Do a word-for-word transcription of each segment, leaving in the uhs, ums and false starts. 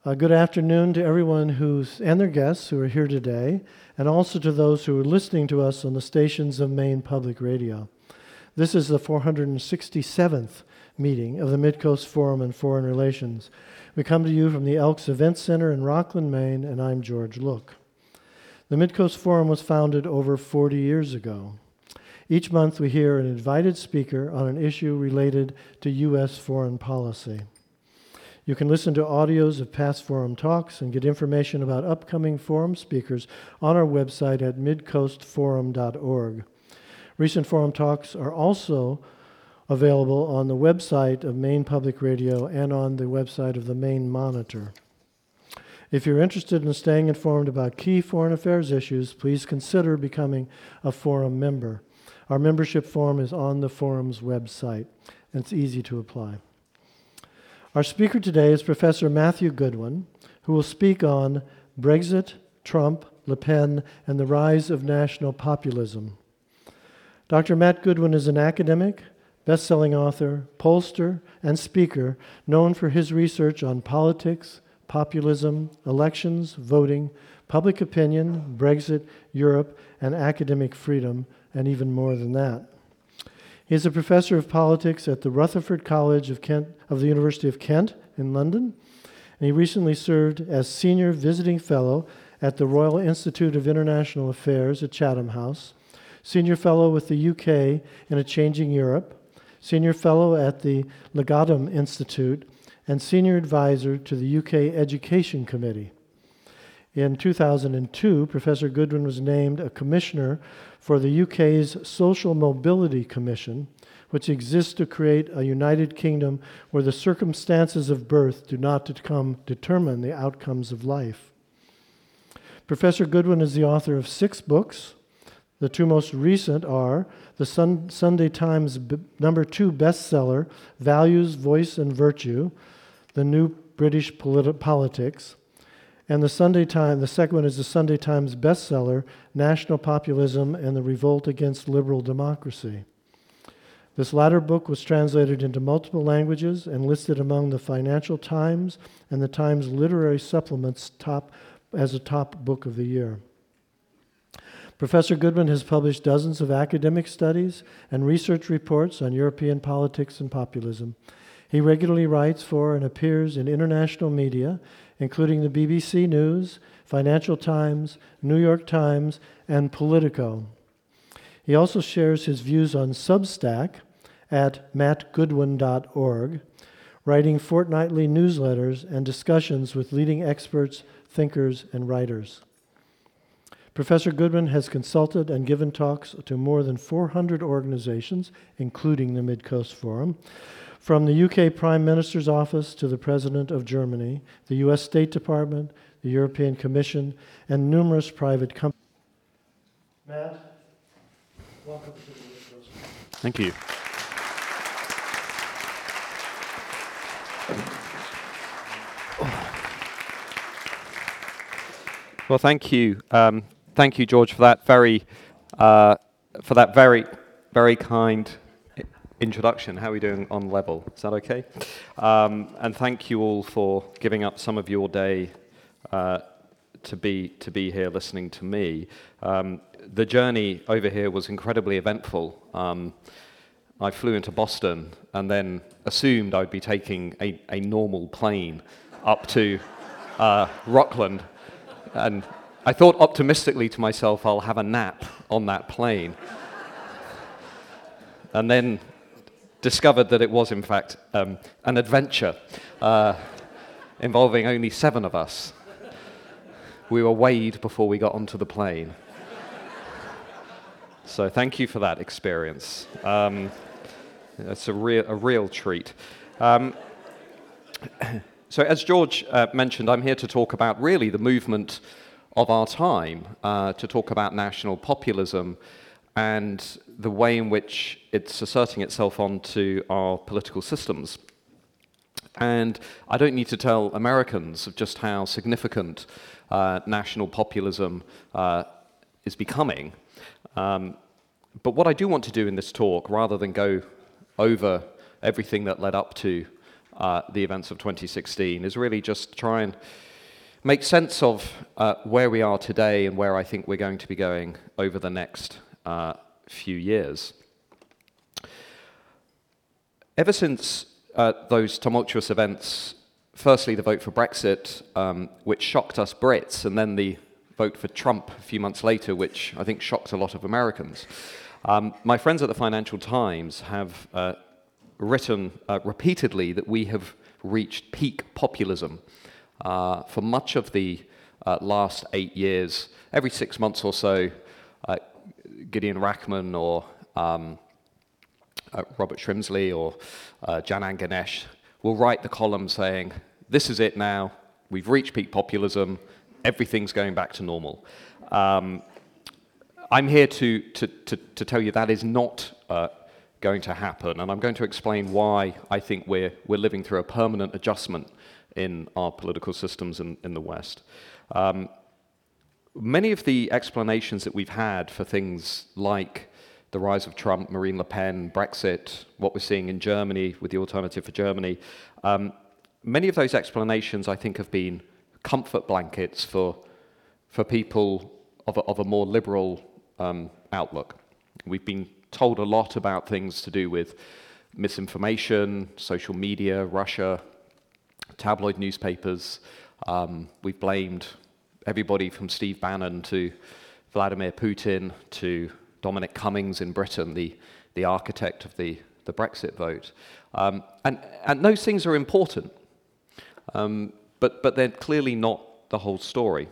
Uh, good afternoon to everyone who's and their guests who are here today, and also to those who are listening to us on the stations of Maine Public Radio. This is the four hundred sixty-seventh meeting of the Midcoast Forum on Foreign Relations. We come to you from the Elks Event Center in Rockland, Maine, and I'm George Look. The Midcoast Forum was founded over forty years ago. Each month we hear an invited speaker on an issue related to U S foreign policy. You can listen to audios of past forum talks and get information about upcoming forum speakers on our website at midcoast forum dot org. Recent forum talks are also available on the website of Maine Public Radio and on the website of the Maine Monitor. If you're interested in staying informed about key foreign affairs issues, please consider becoming a forum member. Our membership form is on the forum's website, and it's easy to apply. Our speaker today is Professor Matthew Goodwin, who will speak on Brexit, Trump, Le Pen, and the rise of national populism. Doctor Matt Goodwin is an academic, best-selling author, pollster, and speaker known for his research on politics, populism, elections, voting, public opinion, Brexit, Europe, and academic freedom, and even more than that. He is a professor of politics at the Rutherford College of Kent of the University of Kent in London, and he recently served as senior visiting fellow at the Royal Institute of International Affairs at Chatham House, senior fellow with the U K in a Changing Europe, senior fellow at the Legatum Institute, and senior advisor to the U K Education Committee. In two thousand two, Professor Goodwin was named a commissioner for the U K's Social Mobility Commission, which exists to create a United Kingdom where the circumstances of birth do not decom- determine the outcomes of life. Professor Goodwin is the author of six books. The two most recent are the Sun- Sunday Times b- number two bestseller, Values, Voice, and Virtue, The New British Polit- Politics, and the Sunday Times, the second one is the Sunday Times bestseller, National Populism and the Revolt Against Liberal Democracy. This latter book was translated into multiple languages and listed among the Financial Times and the Times Literary Supplement's top as a top book of the year. Professor Goodwin has published dozens of academic studies and research reports on European politics and populism. He regularly writes for and appears in international media, including the B B C News, Financial Times, New York Times, and Politico. He also shares his views on Substack at matt goodwin dot org, writing fortnightly newsletters and discussions with leading experts, thinkers, and writers. Professor Goodwin has consulted and given talks to more than four hundred organizations, including the Midcoast Forum, from the U K Prime Minister's Office to the President of Germany, the U S State Department, the European Commission, and numerous private companies. Matt, welcome to the Midcoast Forum. Thank you. Well, thank you. Um, thank you, George, for that very, uh, for that very, very kind introduction. How are we doing on level? Is that okay? Um, and thank you all for giving up some of your day uh, to be to be here listening to me. Um, the journey over here was incredibly eventful. Um, I flew into Boston and then assumed I'd be taking a, a normal plane up to uh, Rockland, and I thought optimistically to myself, I'll have a nap on that plane. And then discovered that it was, in fact, um, an adventure uh, involving only seven of us. We were weighed before we got onto the plane. So thank you for that experience. Um, it's a real, a real treat. Um, so as George uh, mentioned, I'm here to talk about really the movement of our time, uh, to talk about national populism and the way in which it's asserting itself onto our political systems. And I don't need to tell Americans of just how significant uh, national populism uh, is becoming. Um, but what I do want to do in this talk, rather than go over everything that led up to uh, the events of twenty sixteen is really just try and make sense of uh, where we are today and where I think we're going to be going over the next uh, few years. Ever since uh, those tumultuous events, firstly the vote for Brexit, um, which shocked us Brits, and then the vote for Trump a few months later, which I think shocked a lot of Americans, um, my friends at the Financial Times have uh, written uh, repeatedly that we have reached peak populism. Uh, for much of the uh, last eight years, every six months or so, uh, Gideon Rachman or um, uh, Robert Shrimsley or uh, Janan Ganesh will write the column saying, this is it now, we've reached peak populism, everything's going back to normal. Um, I'm here to, to, to, to tell you that is not uh, going to happen, and I'm going to explain why I think we're, we're living through a permanent adjustment in our political systems in, in the West. Um, many of the explanations that we've had for things like the rise of Trump, Marine Le Pen, Brexit, what we're seeing in Germany with the Alternative for Germany, um, many of those explanations I think have been comfort blankets for, for people of a, of a more liberal um, outlook. We've been told a lot about things to do with misinformation, social media, Russia, tabloid newspapers. Um, we've blamed everybody from Steve Bannon to Vladimir Putin to Dominic Cummings in Britain, the, the architect of the, the Brexit vote. Um, and, and those things are important, um, but, but they're clearly not the whole story.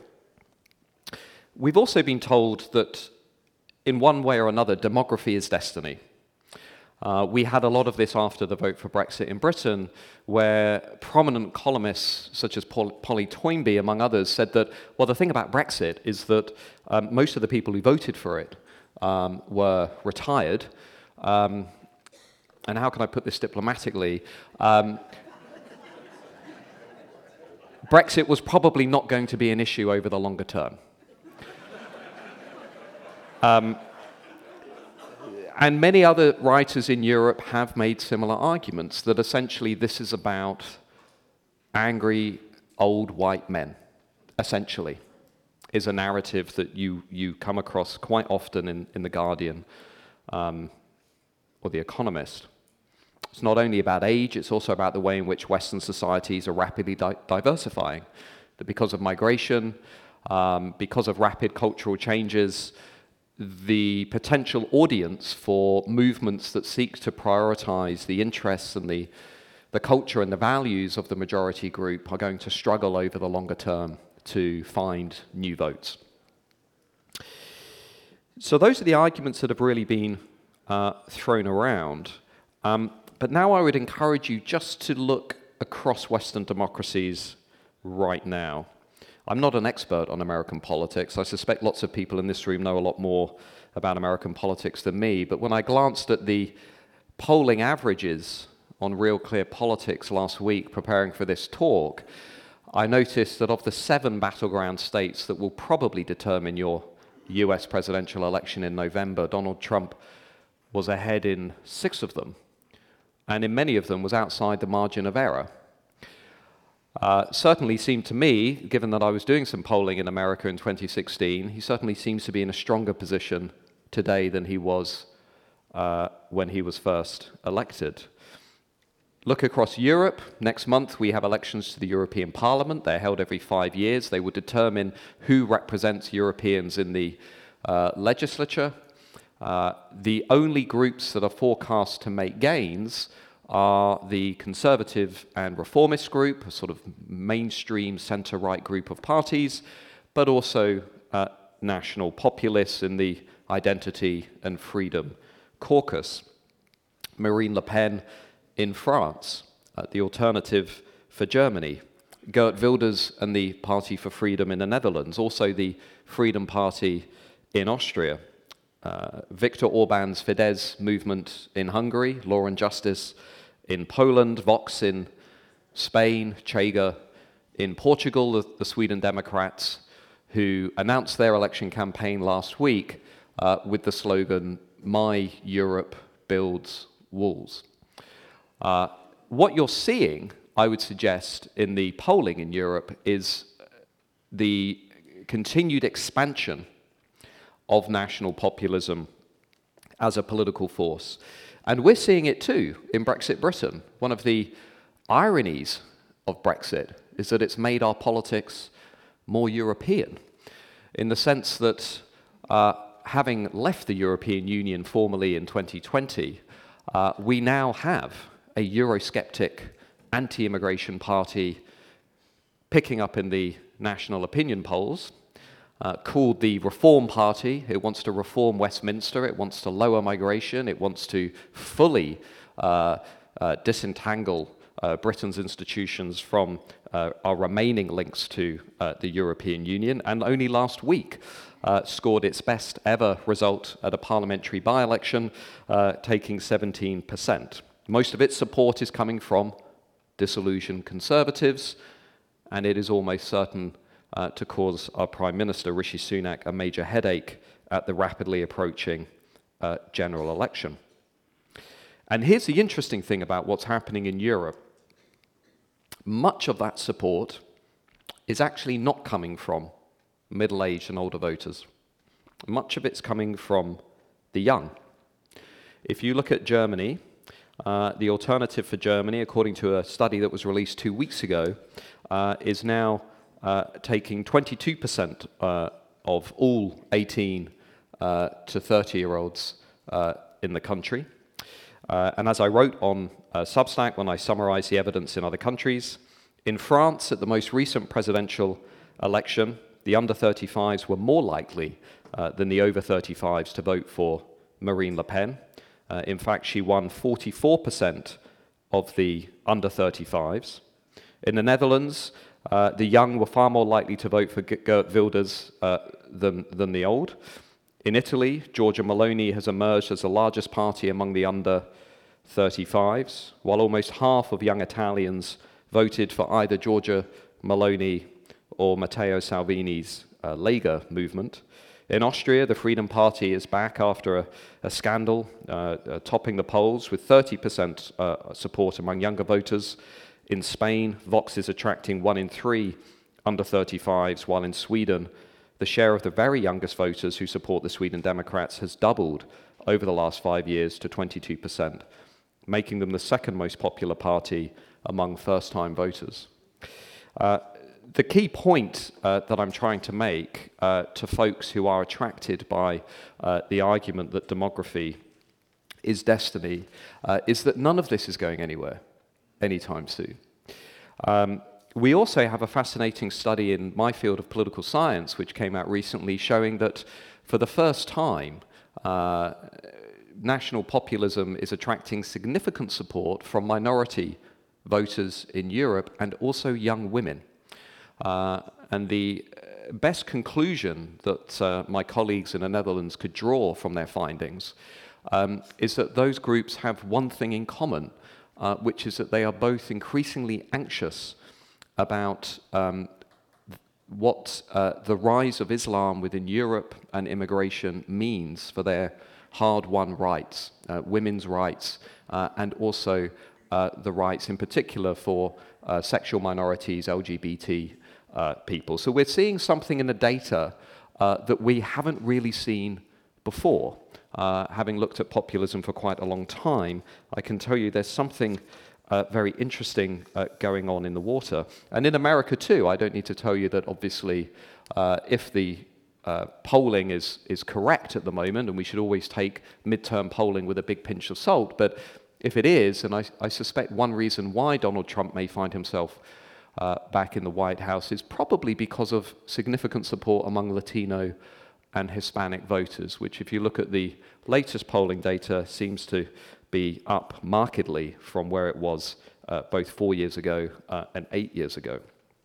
We've also been told that in one way or another, demography is destiny. Uh, we had a lot of this after the vote for Brexit in Britain, where prominent columnists such as Paul, Polly Toynbee, among others, said that, well, the thing about Brexit is that um, most of the people who voted for it um, were retired. Um, and how can I put this diplomatically? Um, Brexit was probably not going to be an issue over the longer term. Um, And many other writers in Europe have made similar arguments, that essentially this is about angry old white men, essentially, is a narrative that you, you come across quite often in, in The Guardian um, or The Economist. It's not only about age, it's also about the way in which Western societies are rapidly di diversifying. That because of migration, um, because of rapid cultural changes, the potential audience for movements that seek to prioritize the interests and the, the culture and the values of the majority group are going to struggle over the longer term to find new votes. So those are the arguments that have really been uh, thrown around. Um, but now I would encourage you just to look across Western democracies right now. I'm not an expert on American politics. I suspect lots of people in this room know a lot more about American politics than me, but when I glanced at the polling averages on Real Clear Politics last week preparing for this talk, I noticed that of the seven battleground states that will probably determine your U S presidential election in November, Donald Trump was ahead in six of them, and in many of them was outside the margin of error. Uh, certainly seemed to me, given that I was doing some polling in America in twenty sixteen, he certainly seems to be in a stronger position today than he was uh, when he was first elected. Look across Europe. Next month we have elections to the European Parliament. They're held every five years. They will determine who represents Europeans in the uh, legislature. Uh, the only groups that are forecast to make gains are the Conservative and Reformist group, a sort of mainstream centre-right group of parties, but also uh, national populists in the Identity and Freedom Caucus. Marine Le Pen in France, uh, the Alternative for Germany, Geert Wilders and the Party for Freedom in the Netherlands, also the Freedom Party in Austria, uh, Viktor Orban's Fidesz movement in Hungary, Law and Justice in Poland, Vox in Spain, Chega in Portugal, the, the Sweden Democrats, who announced their election campaign last week uh, with the slogan, "My Europe builds walls." Uh, what you're seeing, I would suggest, in the polling in Europe is the continued expansion of national populism as a political force. And we're seeing it too in Brexit Britain. One of the ironies of Brexit is that it's made our politics more European, in the sense that uh, having left the European Union formally in twenty twenty, uh, we now have a Eurosceptic anti-immigration party picking up in the national opinion polls, uh, called the Reform Party. It wants to reform Westminster, it wants to lower migration, it wants to fully uh, uh, disentangle uh, Britain's institutions from uh, our remaining links to uh, the European Union, and only last week uh, scored its best ever result at a parliamentary by-election, uh, taking seventeen percent. Most of its support is coming from disillusioned Conservatives, and it is almost certain uh, to cause our Prime Minister, Rishi Sunak, a major headache at the rapidly approaching uh, general election. And here's the interesting thing about what's happening in Europe. Much of that support is actually not coming from middle-aged and older voters. Much of it's coming from the young. If you look at Germany, Uh, the alternative for Germany, according to a study that was released two weeks ago, uh, is now uh, taking twenty-two percent uh, of all eighteen uh, to thirty-year-olds uh, in the country. Uh, and as I wrote on uh, Substack when I summarized the evidence in other countries, in France, at the most recent presidential election, the under thirty-fives were more likely uh, than the over thirty-fives to vote for Marine Le Pen. Uh, in fact, she won forty-four percent of the under thirty-fives. In the Netherlands, uh, the young were far more likely to vote for Geert Wilders uh, than, than the old. In Italy, Giorgia Meloni has emerged as the largest party among the under thirty-fives, while almost half of young Italians voted for either Giorgia Meloni or Matteo Salvini's uh, Lega movement. In Austria, the Freedom Party is back after a, a scandal, uh, uh, topping the polls with thirty percent uh, support among younger voters. In Spain, Vox is attracting one in three under thirty-fives, while in Sweden, the share of the very youngest voters who support the Sweden Democrats has doubled over the last five years to twenty-two percent, making them the second most popular party among first-time voters. Uh, The key point uh, that I'm trying to make uh, to folks who are attracted by uh, the argument that demography is destiny uh, is that none of this is going anywhere anytime soon. Um, we also have a fascinating study in my field of political science, which came out recently, showing that for the first time, uh, national populism is attracting significant support from minority voters in Europe and also young women. Uh, and the best conclusion that uh, my colleagues in the Netherlands could draw from their findings um, is that those groups have one thing in common, uh, which is that they are both increasingly anxious about um, what uh, the rise of Islam within Europe and immigration means for their hard-won rights, uh, women's rights, uh, and also uh, the rights in particular for uh, sexual minorities, L G B T Uh, people. So we're seeing something in the data uh, that we haven't really seen before. Uh, having looked at populism for quite a long time, I can tell you there's something uh, very interesting uh, going on in the water. And in America too, I don't need to tell you that obviously uh, if the uh, polling is, is correct at the moment, and we should always take midterm polling with a big pinch of salt, but if it is, and I, I suspect one reason why Donald Trump may find himself Uh, back in the White House is probably because of significant support among Latino and Hispanic voters, which if you look at the latest polling data seems to be up markedly from where it was uh, both four years ago uh, and eight years ago.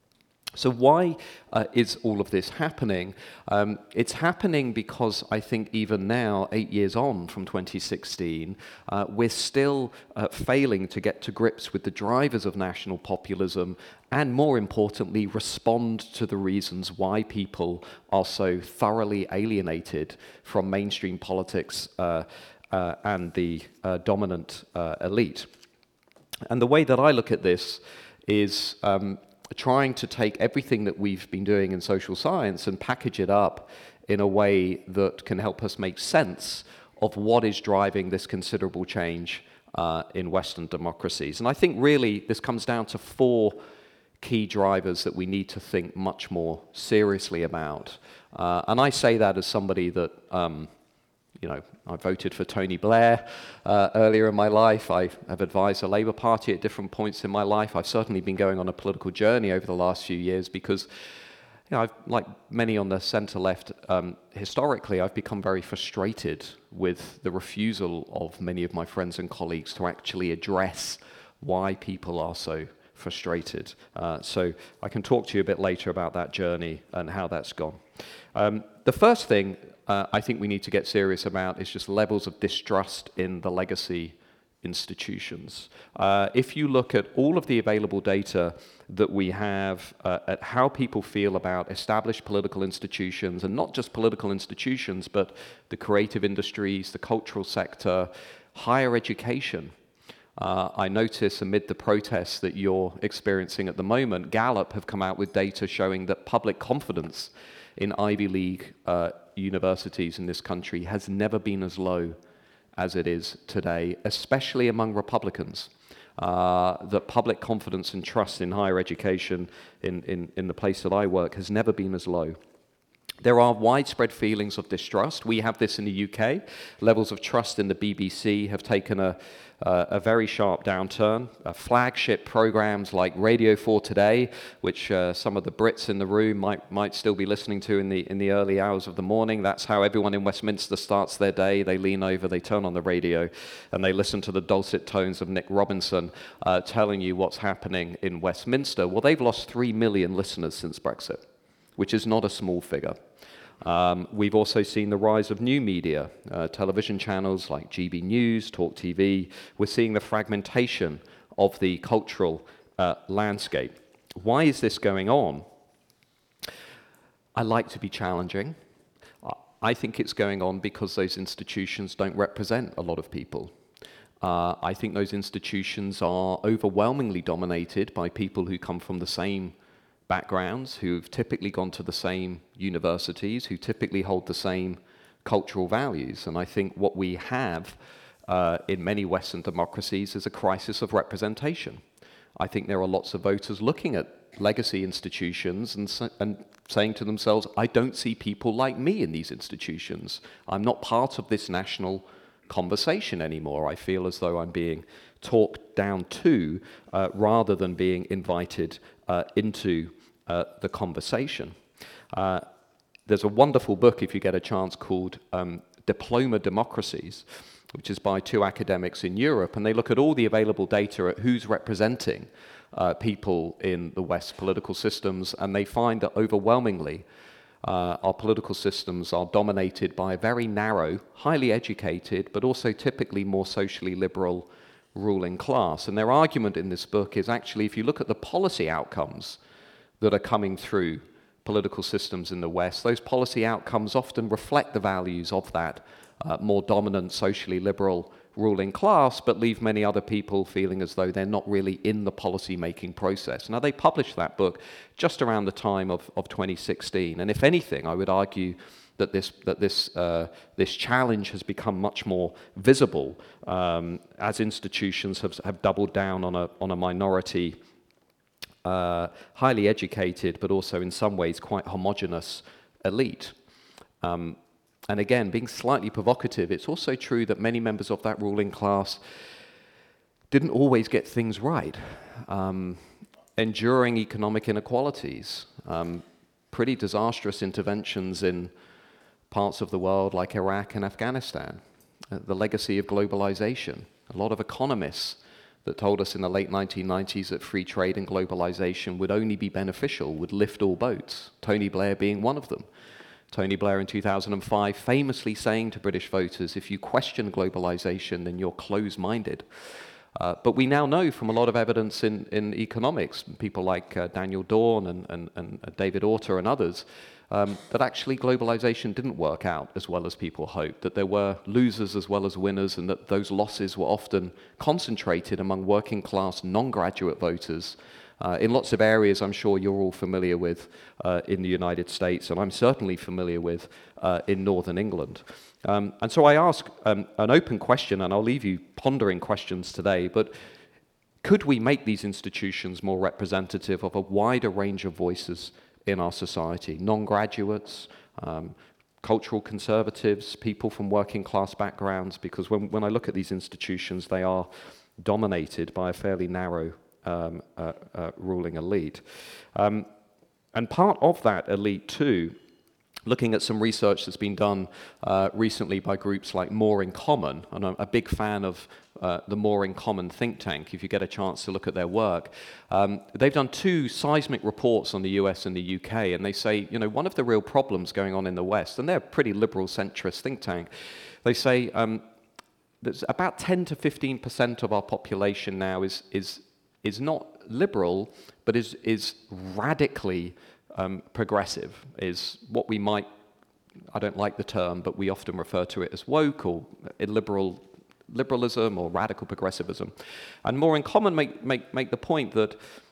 So why uh, is all of this happening? Um, it's happening because I think even now, eight years on from twenty sixteen, uh, we're still uh, failing to get to grips with the drivers of national populism and, more importantly, respond to the reasons why people are so thoroughly alienated from mainstream politics uh, uh, and the uh, dominant uh, elite. And the way that I look at this is um, trying to take everything that we've been doing in social science and package it up in a way that can help us make sense of what is driving this considerable change uh, in Western democracies. And I think really this comes down to four key drivers that we need to think much more seriously about. Uh, and I say that as somebody that, um, you know, I voted for Tony Blair uh, earlier in my life. I have advised the Labour Party at different points in my life. I've certainly been going on a political journey over the last few years because, you know, I've, like many on the centre-left, um, historically, I've become very frustrated with the refusal of many of my friends and colleagues to actually address why people are so frustrated. Uh, so I can talk to you a bit later about that journey and how that's gone. Um, the first thing uh, I think we need to get serious about is just levels of distrust in the legacy institutions. Uh, if you look at all of the available data that we have uh, at how people feel about established political institutions, and not just political institutions, but the creative industries, the cultural sector, higher education. Uh, I notice amid the protests that you're experiencing at the moment, Gallup have come out with data showing that public confidence in Ivy League uh, universities in this country has never been as low as it is today, especially among Republicans. Uh, that public confidence and trust in higher education in, in, in the place that I work has never been as low. There are widespread feelings of distrust. We have this in the U K. Levels of trust in the B B C have taken a, uh, a very sharp downturn. Uh, flagship programs like Radio four Today, which uh, some of the Brits in the room might might still be listening to in the in the early hours of the morning. That's how everyone in Westminster starts their day. They lean over, they turn on the radio, and they listen to the dulcet tones of Nick Robinson uh, telling you what's happening in Westminster. Well, they've lost three million listeners since Brexit, which is not a small figure. Um, we've also seen the rise of new media, uh, television channels like G B News, Talk T V. We're seeing the fragmentation of the cultural uh, landscape. Why is this going on? I like to be challenging. I think it's going on because those institutions don't represent a lot of people. Uh, I think those institutions are overwhelmingly dominated by people who come from the same backgrounds, who've typically gone to the same universities, who typically hold the same cultural values. And I think what we have uh, in many Western democracies is a crisis of representation. I think there are lots of voters looking at legacy institutions and, and saying to themselves, I don't see people like me in these institutions. I'm not part of this national conversation anymore. I feel as though I'm being talked down to uh, rather than being invited uh, into uh, the conversation. Uh, there's a wonderful book, if you get a chance, called um, Diploma Democracies, which is by two academics in Europe, and they look at all the available data at who's representing uh, people in the West political systems, and they find that overwhelmingly uh, our political systems are dominated by a very narrow, highly educated, but also typically more socially liberal ruling class. And their argument in this book is actually, if you look at the policy outcomes that are coming through political systems in the West, those policy outcomes often reflect the values of that uh, more dominant socially liberal ruling class, but leave many other people feeling as though they're not really in the policy-making process. Now, they published that book just around the time of, of twenty sixteen, and if anything, I would argue that this that this uh, this challenge has become much more visible um, as institutions have have doubled down on a on a minority, uh, highly educated, but also in some ways quite homogenous elite. Um, and again, being slightly provocative, it's also true that many members of that ruling class didn't always get things right. Um, enduring economic inequalities, um, pretty disastrous interventions in parts of the world like Iraq and Afghanistan, uh, the legacy of globalization. A lot of economists that told us in the late nineteen nineties that free trade and globalization would only be beneficial, would lift all boats, Tony Blair being one of them. Tony Blair in two thousand five famously saying to British voters, if you question globalization, then you're close-minded. Uh, but we now know from a lot of evidence in, in economics, people like uh, Daniel Dorn and, and, and David Autor and others, um, that actually globalization didn't work out as well as people hoped, that there were losers as well as winners, and that those losses were often concentrated among working class non-graduate voters uh, in lots of areas I'm sure you're all familiar with uh, in the United States, and I'm certainly familiar with uh, in Northern England. Um, and so I ask um, an open question, and I'll leave you pondering questions today, but could we make these institutions more representative of a wider range of voices in our society? Non-graduates, um, cultural conservatives, people from working class backgrounds, because when, when I look at these institutions, they are dominated by a fairly narrow um, uh, uh, ruling elite. Um, and part of that elite too, looking at some research that's been done uh, recently by groups like More in Common, and I'm a big fan of uh, the More in Common think tank, if you get a chance to look at their work. Um, they've done two seismic reports on the U S and the U K, and they say, you know, one of the real problems going on in the West, and they're a pretty liberal centrist think tank, they say um, that about ten to fifteen percent of our population now is, is, is not liberal, but is, is radically Um, progressive, is what we might, I don't like the term, but we often refer to it as woke or illiberal liberalism or radical progressivism. And More in Common make, make, make the point that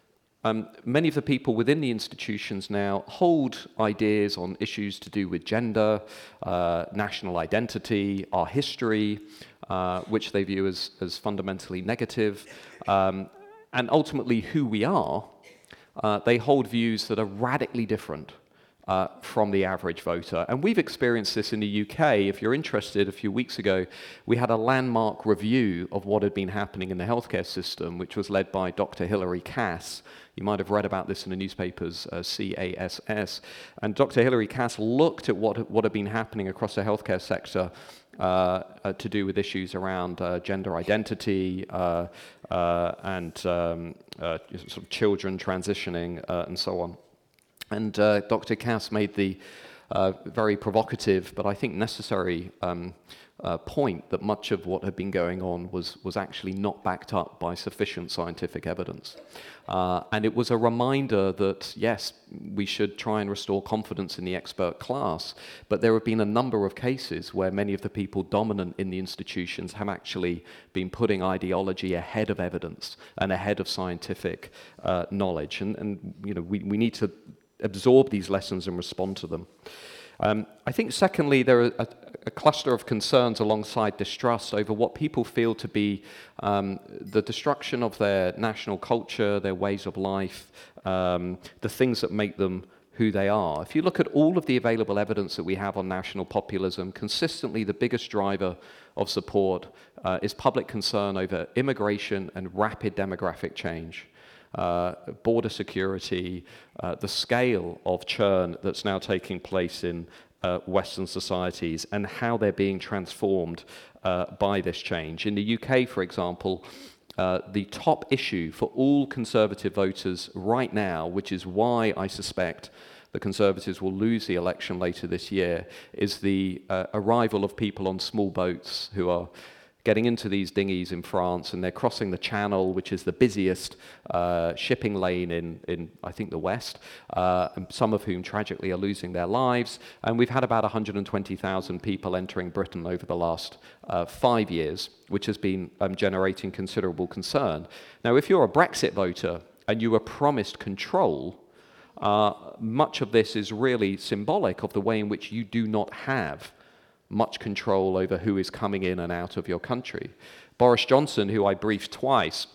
um, many of the people within the institutions now hold ideas on issues to do with gender, uh, national identity, our history, uh, which they view as, as fundamentally negative, um, and ultimately who we are. Uh, they hold views that are radically different uh, from the average voter. And we've experienced this in the U K. If you're interested, a few weeks ago, we had a landmark review of what had been happening in the healthcare system, which was led by Doctor Hilary Cass. You might have read about this in the newspapers, uh, C A S S. And Doctor Hilary Cass looked at what, what had been happening across the healthcare sector Uh, uh, to do with issues around uh, gender identity uh, uh, and um, uh, sort of children transitioning uh, and so on. And uh, Doctor Cass made the uh, very provocative, but I think necessary um, uh, point that much of what had been going on was, was actually not backed up by sufficient scientific evidence. Uh, and it was a reminder that, yes, we should try and restore confidence in the expert class, but there have been a number of cases where many of the people dominant in the institutions have actually been putting ideology ahead of evidence and ahead of scientific uh, knowledge. And, and you know, we, we need to absorb these lessons and respond to them. Um, I think, secondly, there are a, a cluster of concerns alongside distrust over what people feel to be um, the destruction of their national culture, their ways of life, um, the things that make them who they are. If you look at all of the available evidence that we have on national populism, consistently the biggest driver of support uh, is public concern over immigration and rapid demographic change. Uh, border security, uh, the scale of churn that's now taking place in uh, Western societies, and how they're being transformed uh, by this change. In the U K, for example, uh, the top issue for all Conservative voters right now, which is why I suspect the Conservatives will lose the election later this year, is the uh, arrival of people on small boats who are getting into these dinghies in France, and they're crossing the Channel, which is the busiest uh, shipping lane in, in, I think, the West, uh, and some of whom tragically are losing their lives. And we've had about one hundred twenty thousand people entering Britain over the last uh, five years, which has been um, generating considerable concern. Now, if you're a Brexit voter and you were promised control, uh, much of this is really symbolic of the way in which you do not have much control over who is coming in and out of your country. Boris Johnson, who I briefed twice,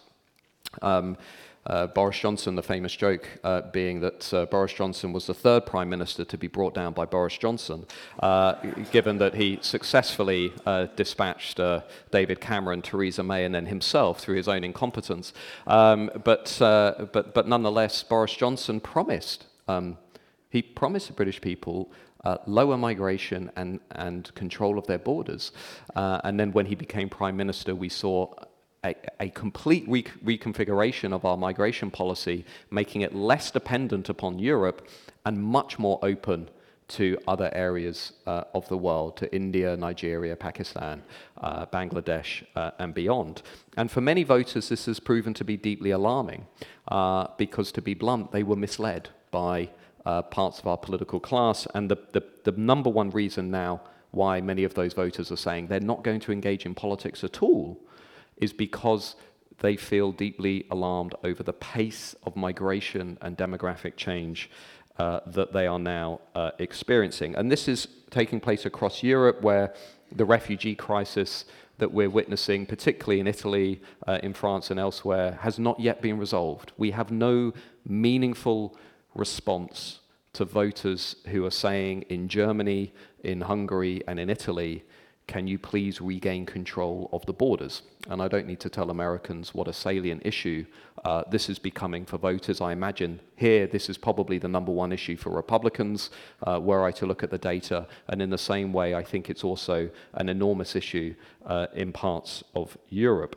um, uh, Boris Johnson, the famous joke uh, being that uh, Boris Johnson was the third prime minister to be brought down by Boris Johnson, uh, given that he successfully uh, dispatched uh, David Cameron, Theresa May, and then himself through his own incompetence. Um, but, uh, but, but nonetheless, Boris Johnson promised, um, he promised the British people Uh, lower migration and, and control of their borders. Uh, and then when he became prime minister, we saw a, a complete re reconfiguration of our migration policy, making it less dependent upon Europe and much more open to other areas uh, of the world, to India, Nigeria, Pakistan, uh, Bangladesh, uh, and beyond. And for many voters, this has proven to be deeply alarming uh, because, to be blunt, they were misled by uh, parts of our political class. And the, the, the number one reason now why many of those voters are saying they're not going to engage in politics at all is because they feel deeply alarmed over the pace of migration and demographic change uh, that they are now uh, experiencing. And this is taking place across Europe, where the refugee crisis that we're witnessing, particularly in Italy, uh, in France and elsewhere, has not yet been resolved. We have no meaningful response to voters who are saying in Germany, in Hungary, and in Italy, can you please regain control of the borders? And I don't need to tell Americans what a salient issue uh, this is becoming for voters. I imagine here this is probably the number one issue for Republicans, uh, were I to look at the data. And in the same way, I think it's also an enormous issue uh, in parts of Europe.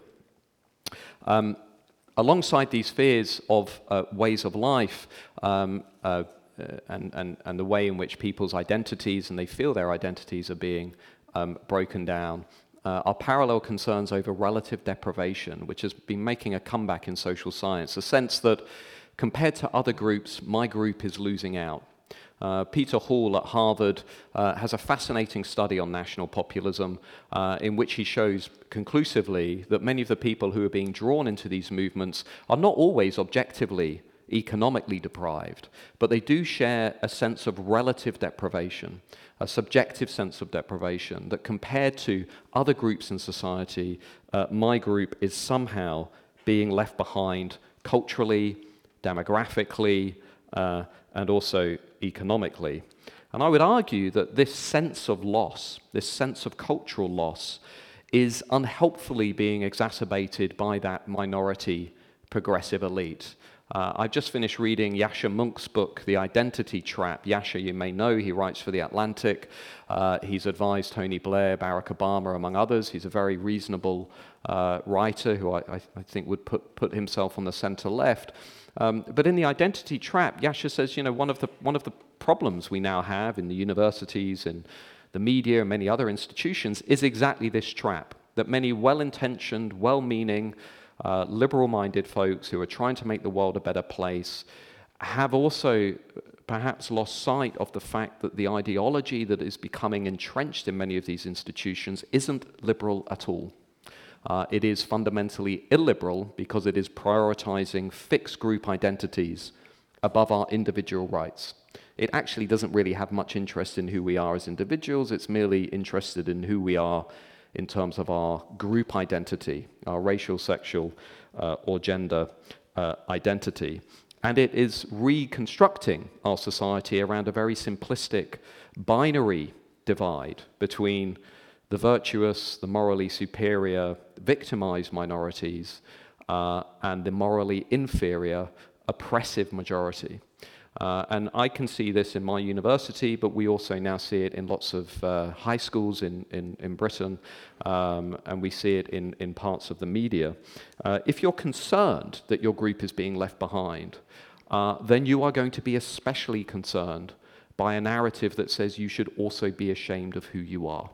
Um, alongside these fears of uh, ways of life, um, uh, uh, and, and, and the way in which people's identities, and they feel their identities, are being Um, broken down, uh, are parallel concerns over relative deprivation, which has been making a comeback in social science, a sense that compared to other groups, my group is losing out. Uh, Peter Hall at Harvard uh, has a fascinating study on national populism uh, in which he shows conclusively that many of the people who are being drawn into these movements are not always objectively economically deprived, but they do share a sense of relative deprivation, a subjective sense of deprivation that compared to other groups in society, uh, my group is somehow being left behind culturally, demographically, uh, and also economically. And I would argue that this sense of loss, this sense of cultural loss, is unhelpfully being exacerbated by that minority progressive elite. Uh, I've just finished reading Yascha Mounk's book, The Identity Trap. Yascha, you may know, he writes for The Atlantic. Uh, he's advised Tony Blair, Barack Obama, among others. He's a very reasonable uh, writer who I, I, I think would put, put himself on the center left. Um, but in The Identity Trap, Yascha says, you know, one of the, one of the problems we now have in the universities, in the media, and many other institutions is exactly this trap, that many well-intentioned, well-meaning, Uh, liberal-minded folks who are trying to make the world a better place have also perhaps lost sight of the fact that the ideology that is becoming entrenched in many of these institutions isn't liberal at all. Uh, it is fundamentally illiberal because it is prioritizing fixed group identities above our individual rights. It actually doesn't really have much interest in who we are as individuals. It's merely interested in who we are in terms of our group identity, our racial, sexual, uh, or gender uh, identity. And it is reconstructing our society around a very simplistic binary divide between the virtuous, the morally superior, victimized minorities, uh, and the morally inferior, oppressive majority. Uh, and I can see this in my university, but we also now see it in lots of uh, high schools in, in, in Britain, um, and we see it in, in parts of the media. Uh, if you're concerned that your group is being left behind, uh, then you are going to be especially concerned by a narrative that says you should also be ashamed of who you are.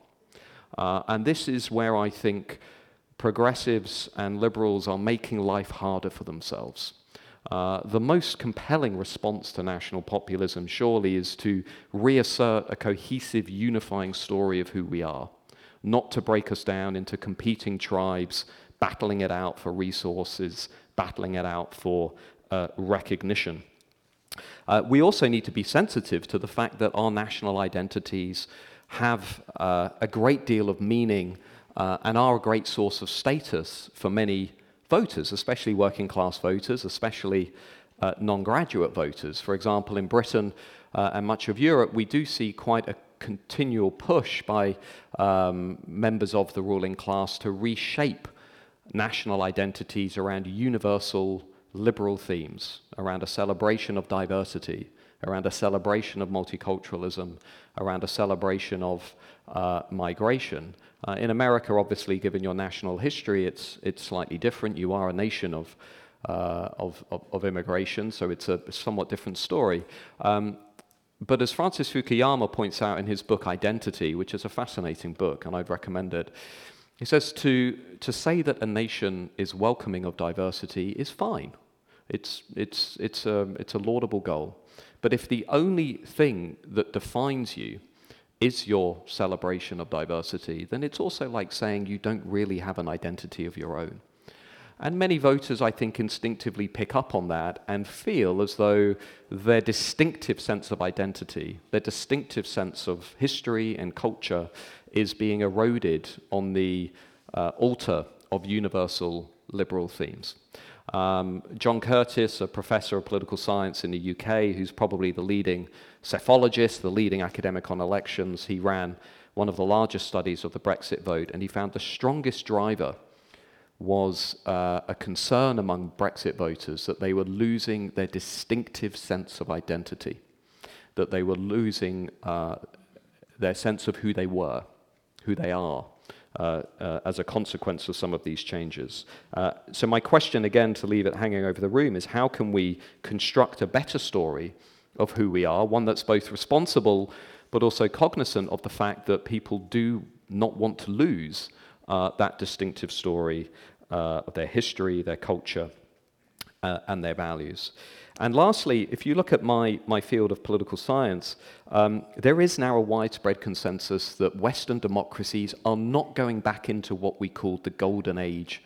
Uh, and this is where I think progressives and liberals are making life harder for themselves. Uh, the most compelling response to national populism surely is to reassert a cohesive, unifying story of who we are, not to break us down into competing tribes, battling it out for resources, battling it out for uh, recognition. Uh, we also need to be sensitive to the fact that our national identities have uh, a great deal of meaning uh, and are a great source of status for many voters, especially working class voters, especially uh, non-graduate voters. For example, in Britain uh, and much of Europe, we do see quite a continual push by um, members of the ruling class to reshape national identities around universal liberal themes, around a celebration of diversity, around a celebration of multiculturalism, around a celebration of uh, migration. Uh, in America, obviously, given your national history, it's it's slightly different. You are a nation of uh, of, of, of immigration, so it's a somewhat different story. Um, but as Francis Fukuyama points out in his book Identity, which is a fascinating book, and I'd recommend it, he says to, to say that a nation is welcoming of diversity is fine. It's, it's, it's, a, it's a laudable goal. But if the only thing that defines you is your celebration of diversity, then it's also like saying you don't really have an identity of your own. And many voters, I think, instinctively pick up on that and feel as though their distinctive sense of identity, their distinctive sense of history and culture is being eroded on the uh, altar of universal liberal themes. Um, John Curtis, a professor of political science in the U K, who's probably the leading psephologist, the leading academic on elections, he ran one of the largest studies of the Brexit vote, and he found the strongest driver was uh, a concern among Brexit voters that they were losing their distinctive sense of identity, that they were losing uh, their sense of who they were, who they are, uh, uh, as a consequence of some of these changes. Uh, so my question, again, to leave it hanging over the room, is how can we construct a better story of who we are, one that's both responsible but also cognizant of the fact that people do not want to lose Uh, that distinctive story uh, of their history, their culture, uh, and their values. And lastly, if you look at my, my field of political science, um, there is now a widespread consensus that Western democracies are not going back into what we call the golden age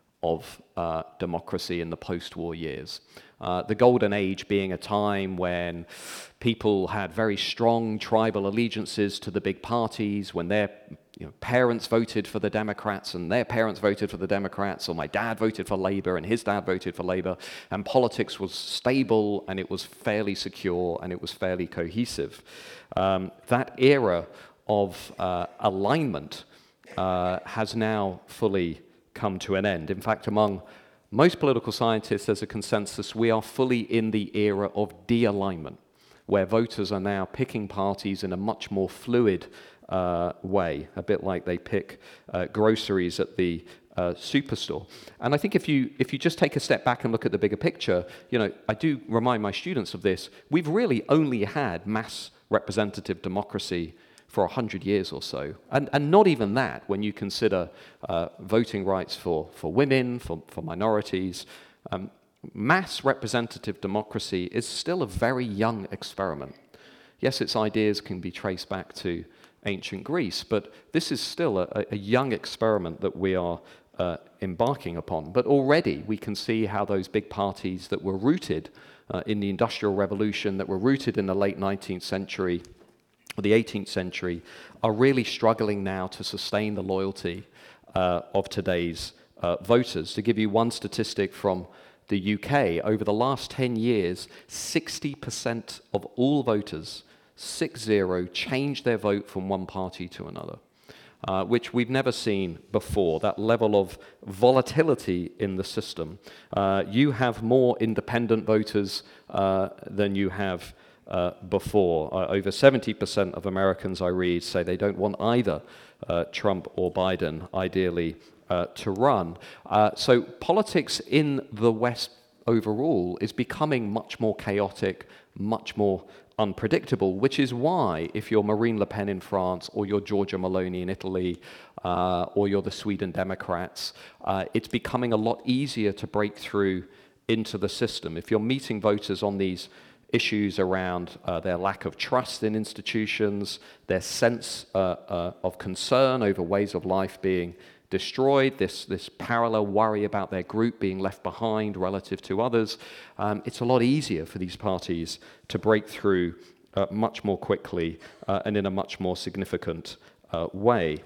of uh, democracy in the post-war years. Uh, the golden age being a time when people had very strong tribal allegiances to the big parties, when their you know, parents voted for the Democrats and their parents voted for the Democrats, or my dad voted for Labour and his dad voted for Labour, and politics was stable and it was fairly secure and it was fairly cohesive. Um, that era of uh, alignment uh, has now fully come to an end. In fact, among most political scientists, there's a consensus we are fully in the era of de-alignment, where voters are now picking parties in a much more fluid uh, way, a bit like they pick uh, groceries at the uh, superstore. And I think if you if you just take a step back and look at the bigger picture, you know, I do remind my students of this. We've really only had mass representative democracy for a hundred years or so, and, and not even that when you consider uh, voting rights for, for women, for, for minorities. Um, mass representative democracy is still a very young experiment. Yes, its ideas can be traced back to ancient Greece, but this is still a, a young experiment that we are uh, embarking upon. But already we can see how those big parties that were rooted uh, in the Industrial Revolution, that were rooted in the late nineteenth century, the eighteenth century, are really struggling now to sustain the loyalty uh, of today's uh, voters. To give you one statistic from the U K, over the last ten years, sixty percent of all voters, six zero, changed their vote from one party to another, uh, which we've never seen before, that level of volatility in the system. Uh, you have more independent voters uh, than you have Uh, before. Uh, over seventy percent of Americans I read say they don't want either uh, Trump or Biden, ideally, uh, to run. Uh, so politics in the West overall is becoming much more chaotic, much more unpredictable, which is why if you're Marine Le Pen in France, or you're Giorgia Meloni in Italy, uh, or you're the Sweden Democrats, uh, it's becoming a lot easier to break through into the system. If you're meeting voters on these issues around uh, their lack of trust in institutions, their sense uh, uh, of concern over ways of life being destroyed, this, this parallel worry about their group being left behind relative to others, um, it's a lot easier for these parties to break through uh, much more quickly uh, and in a much more significant uh, way.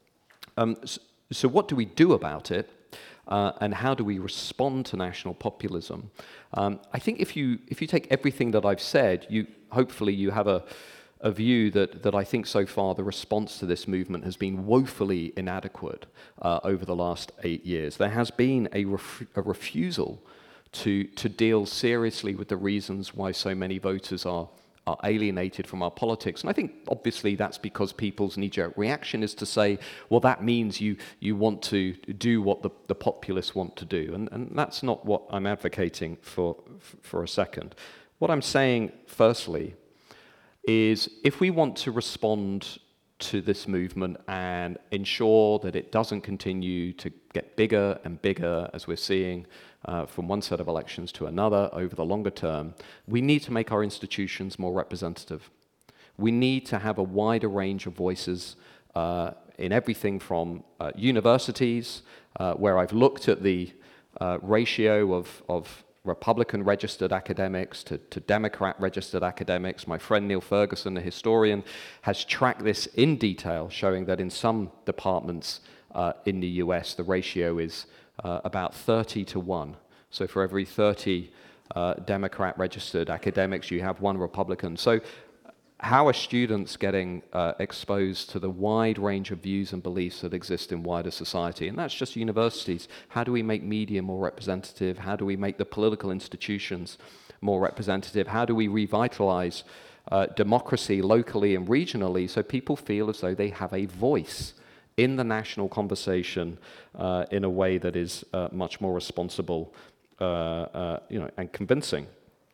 Um, so, so what do we do about it? Uh, and how do we respond to national populism? Um, I think if you if you take everything that I've said, you hopefully you have a, a view that, that I think so far the response to this movement has been woefully inadequate uh, over the last eight years. There has been a, ref a refusal to, to deal seriously with the reasons why so many voters are are alienated from our politics. And I think obviously that's because people's knee-jerk reaction is to say, well, that means you you want to do what the, the populists want to do. And, and that's not what I'm advocating for, for a second. What I'm saying, firstly, is if we want to respond to this movement and ensure that it doesn't continue to get bigger and bigger, as we're seeing uh, from one set of elections to another over the longer term, we need to make our institutions more representative. We need to have a wider range of voices uh, in everything from uh, universities, uh, where I've looked at the uh, ratio of, of Republican-registered academics to, to Democrat-registered academics. My friend Neil Ferguson, a historian, has tracked this in detail, showing that in some departments uh, in the U S, the ratio is uh, about thirty to one. So for every thirty uh, Democrat-registered academics, you have one Republican. So how are students getting uh, exposed to the wide range of views and beliefs that exist in wider society? And that's just universities. How do we make media more representative? How do we make the political institutions more representative? How do we revitalize uh, democracy locally and regionally so people feel as though they have a voice in the national conversation uh, in a way that is uh, much more responsible uh, uh, you know, and convincing?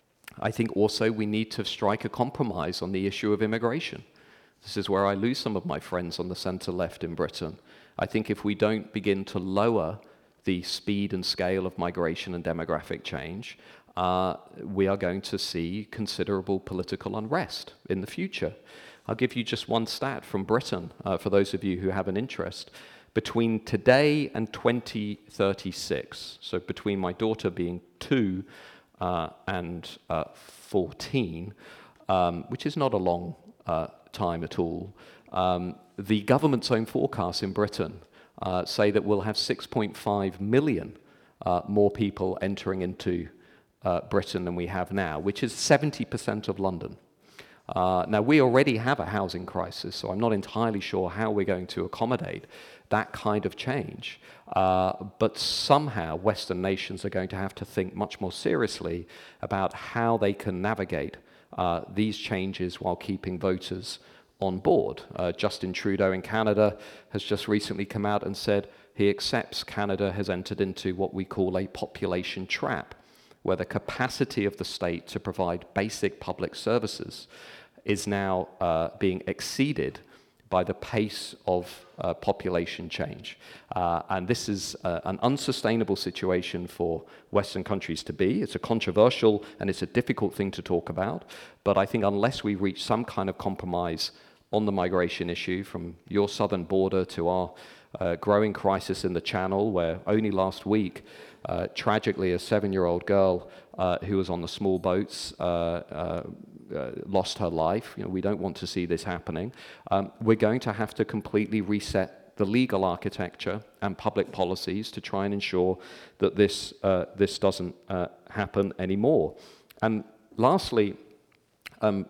I think also we need to strike a compromise on the issue of immigration. This is where I lose some of my friends on the centre left in Britain. I think if we don't begin to lower the speed and scale of migration and demographic change, uh, we are going to see considerable political unrest in the future. I'll give you just one stat from Britain, uh, for those of you who have an interest. Between today and twenty thirty-six, so between my daughter being two Uh, and uh, fourteen, um, which is not a long uh, time at all, um, the government's own forecasts in Britain uh, say that we'll have six point five million uh, more people entering into uh, Britain than we have now, which is seventy percent of London. Uh, now, we already have a housing crisis, so I'm not entirely sure how we're going to accommodate that kind of change. Uh, but somehow Western nations are going to have to think much more seriously about how they can navigate uh, these changes while keeping voters on board. Uh, Justin Trudeau in Canada has just recently come out and said he accepts Canada has entered into what we call a population trap, where the capacity of the state to provide basic public services is now uh, being exceeded by the pace of uh, population change. Uh, and this is uh, an unsustainable situation for Western countries to be. It's a controversial and it's a difficult thing to talk about, but I think unless we reach some kind of compromise on the migration issue, from your southern border to our uh, growing crisis in the Channel, where only last week, uh, tragically, a seven-year-old girl uh, who was on the small boats uh, uh, uh, lost her life. You know, we don't want to see this happening. Um, we're going to have to completely reset the legal architecture and public policies to try and ensure that this uh, this doesn't uh, happen anymore. And lastly, um,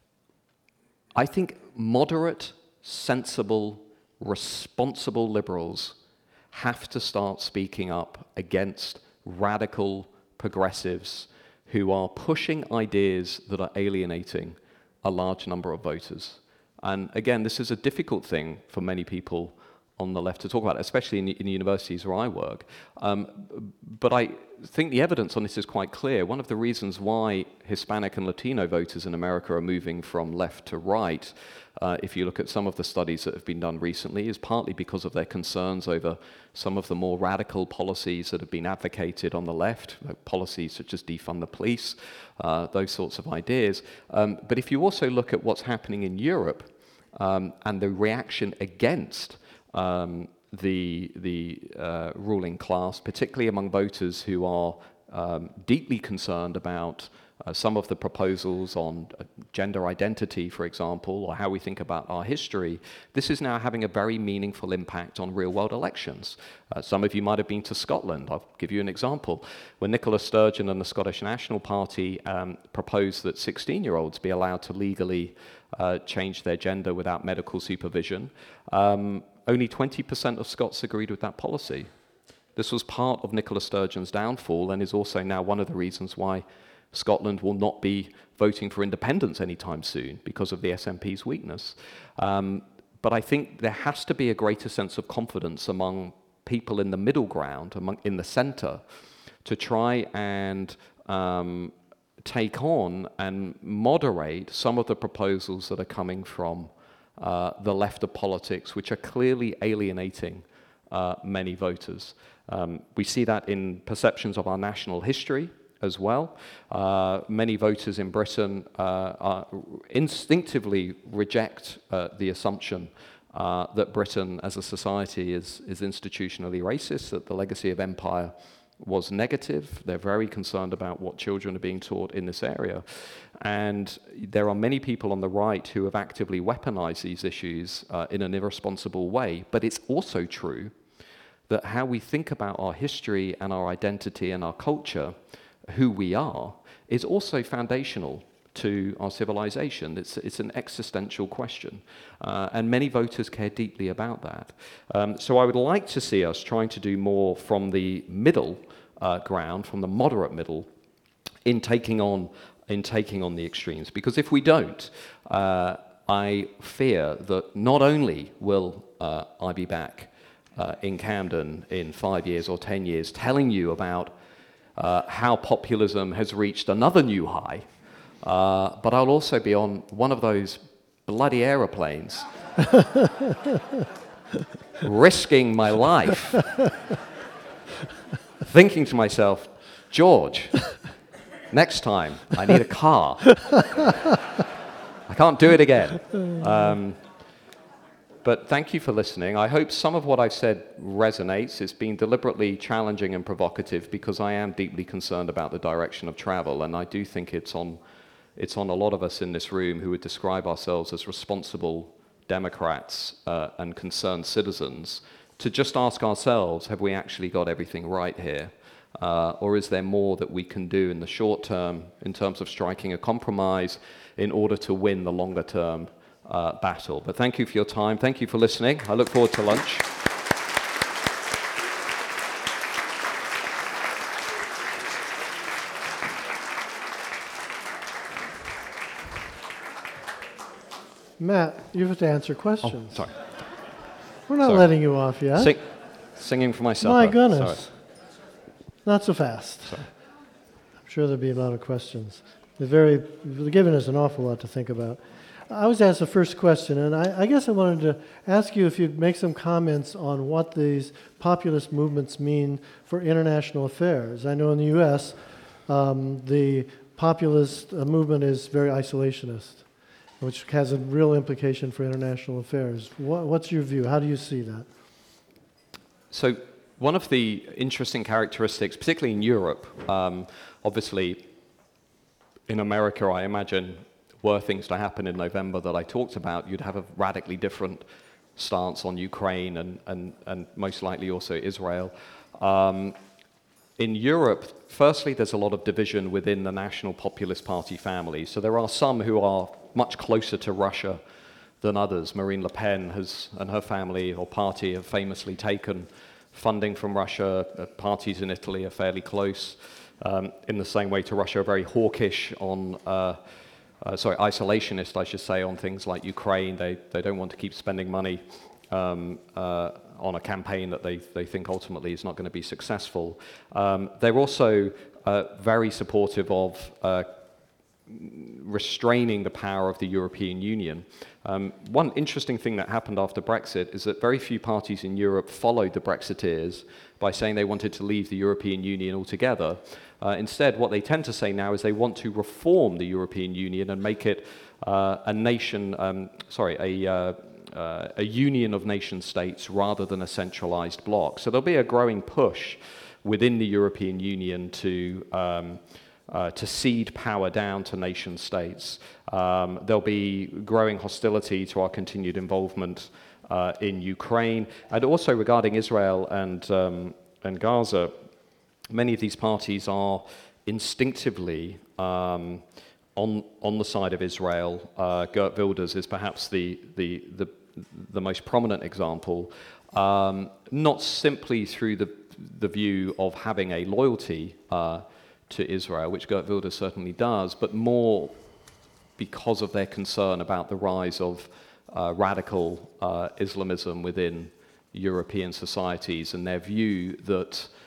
I think moderate, sensible, responsible liberals have to start speaking up against radical progressives who are pushing ideas that are alienating a large number of voters. And again, this is a difficult thing for many people on the left to talk about, especially in the, in the universities where I work. Um, but I think the evidence on this is quite clear. One of the reasons why Hispanic and Latino voters in America are moving from left to right, uh, if you look at some of the studies that have been done recently, is partly because of their concerns over some of the more radical policies that have been advocated on the left, like policies such as defund the police, uh, those sorts of ideas. Um, but if you also look at what's happening in Europe um, and the reaction against Um, the the uh, ruling class, particularly among voters who are um, deeply concerned about uh, some of the proposals on uh, gender identity, for example, or how we think about our history, this is now having a very meaningful impact on real-world elections. Uh, some of you might have been to Scotland. I'll give you an example. When Nicola Sturgeon and the Scottish National Party um, proposed that sixteen-year-olds be allowed to legally uh, change their gender without medical supervision, um, only twenty percent of Scots agreed with that policy. This was part of Nicola Sturgeon's downfall and is also now one of the reasons why Scotland will not be voting for independence anytime soon, because of the S N P's weakness. Um, but I think there has to be a greater sense of confidence among people in the middle ground, among, in the centre, to try and um, take on and moderate some of the proposals that are coming from uh, the left of politics, which are clearly alienating uh, many voters. Um, we see that in perceptions of our national history as well. Uh, many voters in Britain uh, are instinctively reject uh, the assumption uh, that Britain as a society is, is institutionally racist, that the legacy of empire was negative. They're very concerned about what children are being taught in this area. And there are many people on the right who have actively weaponized these issues uh, in an irresponsible way. But it's also true that how we think about our history and our identity and our culture, who we are, is also foundational to our civilization. It's, it's an existential question. Uh, and many voters care deeply about that. Um, so I would like to see us trying to do more from the middle uh, ground, from the moderate middle, in taking on, in taking on the extremes. Because if we don't, uh, I fear that not only will uh, I be back uh, in Camden in five years or ten years telling you about uh, how populism has reached another new high, Uh, but I'll also be on one of those bloody aeroplanes, risking my life, thinking to myself, George, next time I need a car. I can't do it again. Um, but thank you for listening. I hope some of what I've said resonates. It's been deliberately challenging and provocative because I am deeply concerned about the direction of travel, and I do think it's on It's on a lot of us in this room who would describe ourselves as responsible Democrats uh, and concerned citizens to just ask ourselves, have we actually got everything right here? Uh, or is there more that we can do in the short term in terms of striking a compromise in order to win the longer term uh, battle? But thank you for your time. Thank you for listening. I look forward to lunch. Matt, you have to answer questions. Oh, sorry. We're not Sorry. letting you off yet. Sing, singing for myself. My goodness. Sorry. Not so fast. Sorry. I'm sure there'll be a lot of questions. They're very, they've given us an awful lot to think about. I was asked the first question, and I, I guess I wanted to ask you if you'd make some comments on what these populist movements mean for international affairs. I know in the U S, um, the populist uh, movement is very isolationist, which has a real implication for international affairs. What, what's your view? How do you see that? So one of the interesting characteristics, particularly in Europe, um, obviously in America, I imagine, were things to happen in November that I talked about, you'd have a radically different stance on Ukraine and, and, and most likely also Israel. Um, in Europe, firstly, there's a lot of division within the National Populist Party family. So there are some who are much closer to Russia than others. Marine Le Pen has, and her family or party have famously taken funding from Russia. Uh, parties in Italy are fairly close. Um, in the same way to Russia, are very hawkish on, uh, uh, sorry, isolationist, I should say, on things like Ukraine. They, they don't want to keep spending money um, uh, on a campaign that they, they think ultimately is not going to be successful. Um, they're also uh, very supportive of uh, restraining the power of the European Union. Um, one interesting thing that happened after Brexit is that very few parties in Europe followed the Brexiteers by saying they wanted to leave the European Union altogether. Uh, instead, what they tend to say now is they want to reform the European Union and make it uh, a nation, um, sorry, a, uh, uh, a union of nation states rather than a centralized bloc. So there'll be a growing push within the European Union to um, Uh, to cede power down to nation states. Um, there'll be growing hostility to our continued involvement uh, in Ukraine. And also regarding Israel and, um, and Gaza, many of these parties are instinctively um, on, on the side of Israel. Uh, Geert Wilders is perhaps the, the, the, the most prominent example, um, not simply through the, the view of having a loyalty uh, to Israel, which Geert Wilders certainly does, but more because of their concern about the rise of uh, radical uh, Islamism within European societies and their view that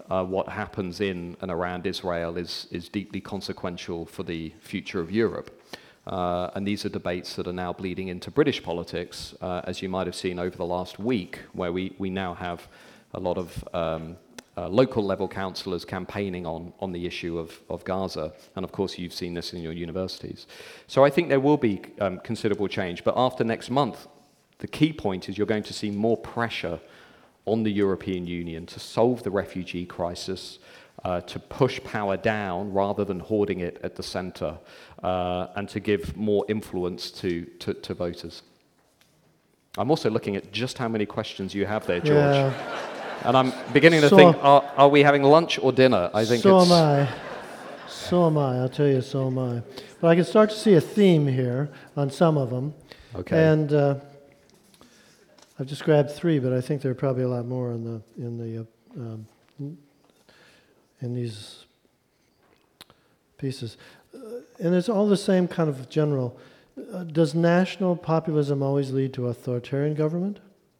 uh, what happens in and around Israel is, is deeply consequential for the future of Europe. Uh, and these are debates that are now bleeding into British politics, uh, as you might have seen over the last week, where we, we now have a lot of um, uh, local level councillors campaigning on, on the issue of, of Gaza. And of course, you've seen this in your universities. So I think there will be um, considerable change. But after next month, the key point is you're going to see more pressure on the European Union to solve the refugee crisis, uh, to push power down rather than hoarding it at the centre, uh, and to give more influence to, to, to voters. I'm also looking at just how many questions you have there, George. Yeah. And I'm beginning to So- think, are, are we having lunch or dinner? I think So it's... am I. So am I. I'll tell you, so am I. But I can start to see a theme here on some of them. Okay. And uh, I've just grabbed three, but I think there are probably a lot more in the in the uh, um, in these pieces. Uh, and it's all the same kind of general. Uh, does national populism always lead to authoritarian government?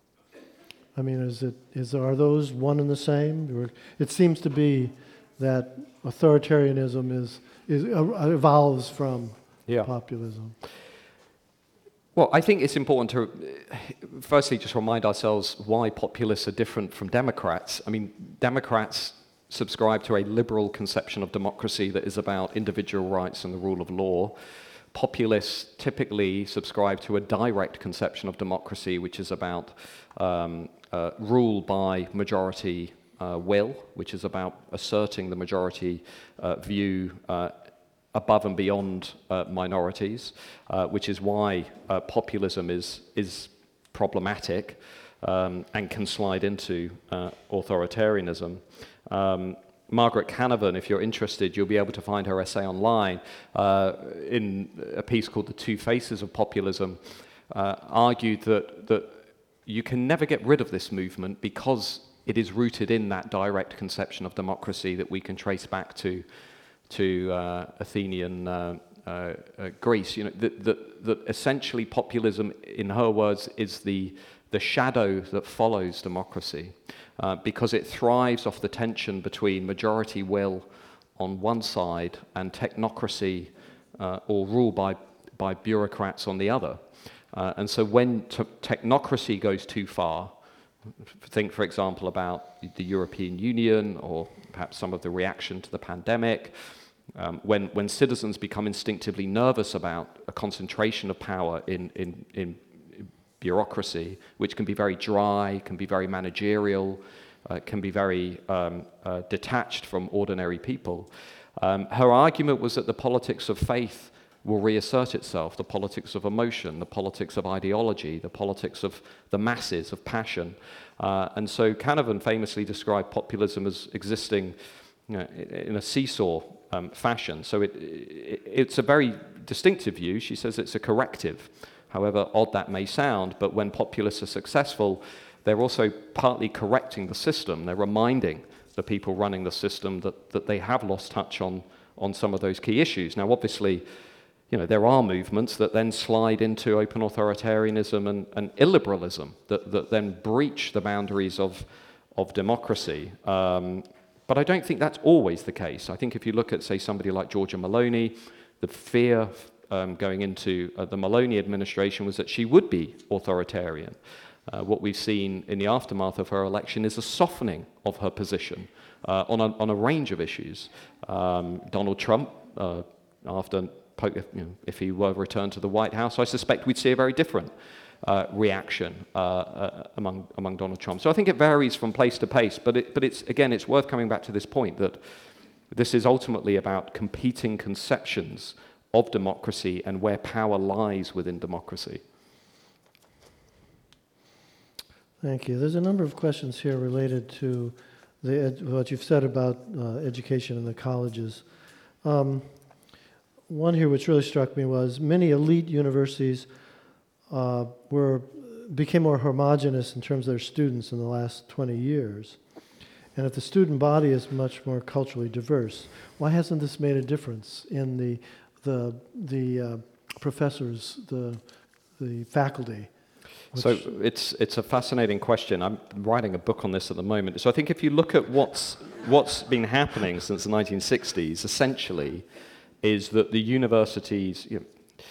I mean, is it is are those one and the same? Or it seems to be that authoritarianism is is uh, evolves from Yeah. populism. Well, I think it's important to, uh, firstly, just remind ourselves why populists are different from Democrats. I mean, Democrats subscribe to a liberal conception of democracy that is about individual rights and the rule of law. Populists typically subscribe to a direct conception of democracy, which is about um, uh, rule by majority uh, will, which is about asserting the majority uh, view uh, above and beyond uh, minorities, uh, which is why uh, populism is, is problematic um, and can slide into uh, authoritarianism. Um, Margaret Canavan, if you're interested, you'll be able to find her essay online uh, in a piece called The Two Faces of Populism, uh, argued that, that you can never get rid of this movement because it is rooted in that direct conception of democracy that we can trace back to to uh, Athenian uh, uh, uh, Greece. You know, that, that, that essentially populism, in her words, is the, the shadow that follows democracy, uh, because it thrives off the tension between majority will on one side and technocracy uh, or rule by, by bureaucrats on the other. Uh, and so when t- technocracy goes too far, think, for example, about the European Union or perhaps some of the reaction to the pandemic, um, when, when citizens become instinctively nervous about a concentration of power in, in, in bureaucracy, which can be very dry, can be very managerial, uh, can be very um, uh, detached from ordinary people. Um, her argument was that the politics of faith will reassert itself, the politics of emotion, the politics of ideology, the politics of the masses, of passion. Uh, and so Canavan famously described populism as existing, you know, in a seesaw um, fashion. So it, it, it's a very distinctive view. She says it's a corrective, however odd that may sound, but when populists are successful, they're also partly correcting the system. They're reminding the people running the system that, that they have lost touch on, on some of those key issues. Now, obviously, you know, there are movements that then slide into open authoritarianism and, and illiberalism that, that then breach the boundaries of, of democracy. Um, but I don't think that's always the case. I think if you look at, say, somebody like Giorgia Meloni, the fear um, going into uh, the Meloni administration was that she would be authoritarian. Uh, what we've seen in the aftermath of her election is a softening of her position uh, on, a, on a range of issues. Um, Donald Trump, uh, after... If, you know, if he were returned to the White House, I suspect we'd see a very different uh, reaction uh, uh, among among Donald Trump. So I think it varies from place to place, but it, but it's again, it's worth coming back to this point that this is ultimately about competing conceptions of democracy and where power lies within democracy. Thank you. There's a number of questions here related to the ed- what you've said about uh, education in the colleges. Um, One here which really struck me was many elite universities uh, were became more homogenous in terms of their students in the last twenty years. And if the student body is much more culturally diverse, why hasn't this made a difference in the the the uh, professors, the the faculty? So it's it's a fascinating question. I'm writing a book on this at the moment. So I think if you look at what's what's been happening since the nineteen sixties, essentially, is that the universities, you know,